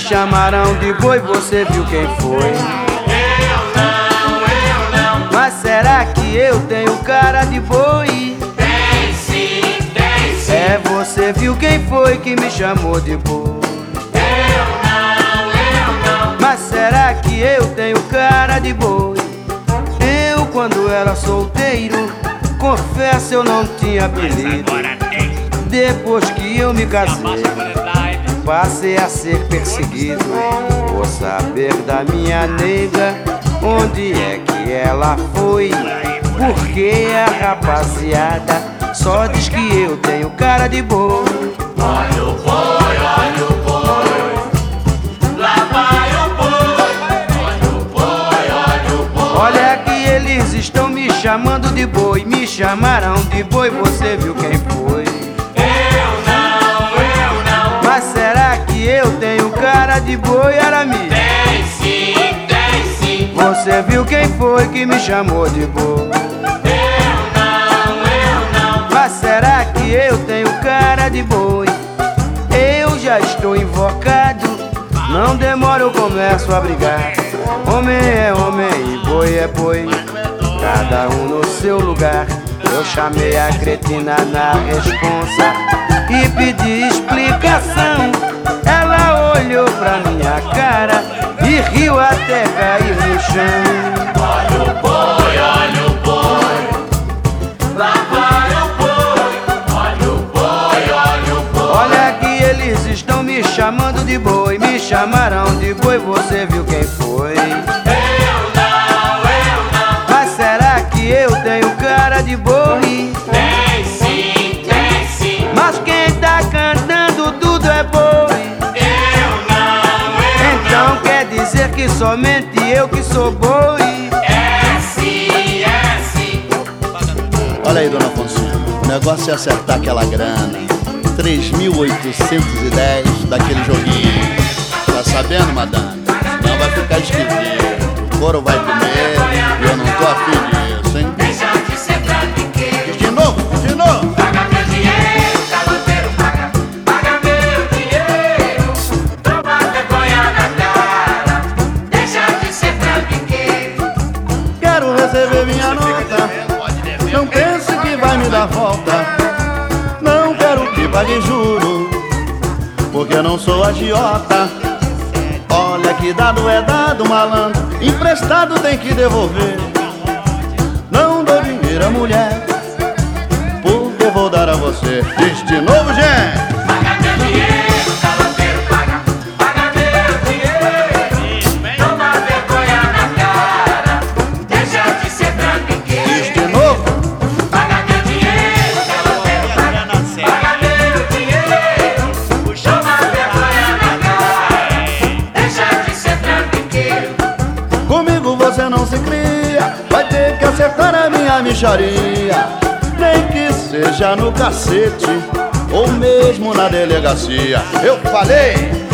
chamaram de boi, você viu quem foi? Eu não. Mas será que eu tenho cara de boi? Tem sim. É, você viu quem foi que me chamou de boi? Eu não. Mas será que eu tenho cara de boi? Eu, quando era solteiro, confesso eu não tinha apelido. Depois que eu me casei, passei a ser perseguido. Vou saber da minha nega onde é que ela foi, porque a rapaziada só diz que eu tenho cara de boi. Olha o boi, lá vai o boi. Olha o boi. Olha que eles estão me chamando de boi, me chamaram de boi, você viu quem foi? Eu não. Mas será que eu tenho cara de boi, Arami? Tem sim. Você viu quem foi que me chamou de boi? Eu não. Mas será que eu tenho cara de boi? Eu já estou invocado, não demora eu começo a brigar. Homem é homem e boi é boi, cada um no seu lugar. Eu chamei a cretina na responsa e pedi explicação. Ela olhou pra minha cara e riu até cair no chão. Olha o boi, lá vai o boi. Olha o boi. Olha que eles estão me chamando de boi, me chamaram de boi, você viu quem foi? Eu não. Mas será que eu tenho cara de boi? Tem sim. Mas quem tá cantando tudo é boi. Eu não. Então quer dizer que somente eu que sou boi? É sim. Olha aí, dona Afonso, o negócio é acertar aquela grana. 3.810 daquele joguinho. Tá sabendo, madame? Senão vai ficar esquisito. O couro vai comer e eu não tô afim disso, hein? Deixa de ser trambiqueiro. De novo! Paga meu dinheiro, caloteiro, paga meu dinheiro. Toma vergonha na cara. Deixa de ser trambiqueiro. Quero receber minha nota. Não pense que vai me dar volta. Não quero que pague juro, porque eu não sou agiota. Olha que dado é dado, malandro, emprestado tem que devolver. Não dou dinheiro à mulher, porque vou dar a você. Diz de novo, gente! Paga meu dinheiro, caloteiro, paga meu dinheiro. Toma vergonha na cara. Deixa de ser trambiqueiro. Diz de novo! Paga meu dinheiro, caloteiro, paga meu dinheiro. Toma vergonha na cara. Deixa de ser trambiqueiro. Comigo você não se cria, vai ter que acertar a minha mixaria. Nem que seja no cacete ou mesmo na delegacia. Eu falei!